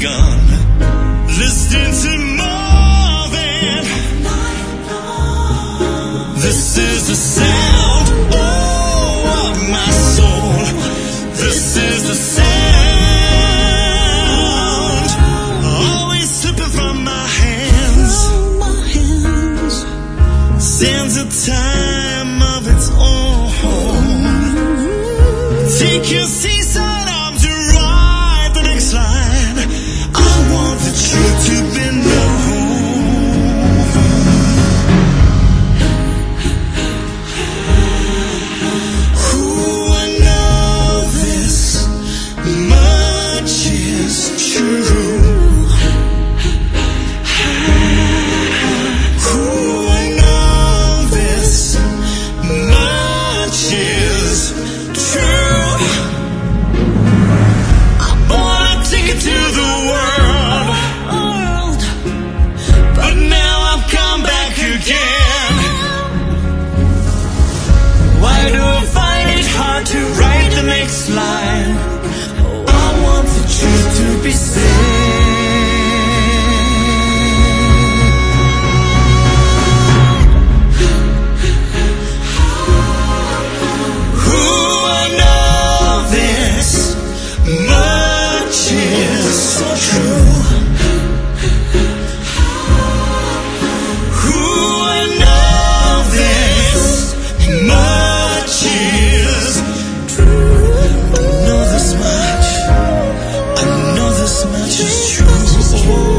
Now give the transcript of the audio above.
begun. Listening to Marvin. This is the sound, oh, of my soul. This is the sound, always slipping from my hands. Stands a time of its own. Take your seaside arms and ride the next line. I want the truth to be known. Ooh, I know this much is true. Ooh, I know this much is true. I wanna take it to the world, but now I've come back again. Why do I find it hard to write the next line? Oh, I want the truth to be said. Ooh, I know this much is so true. Ooh, I know this much is true. I know this much. I know this much is true.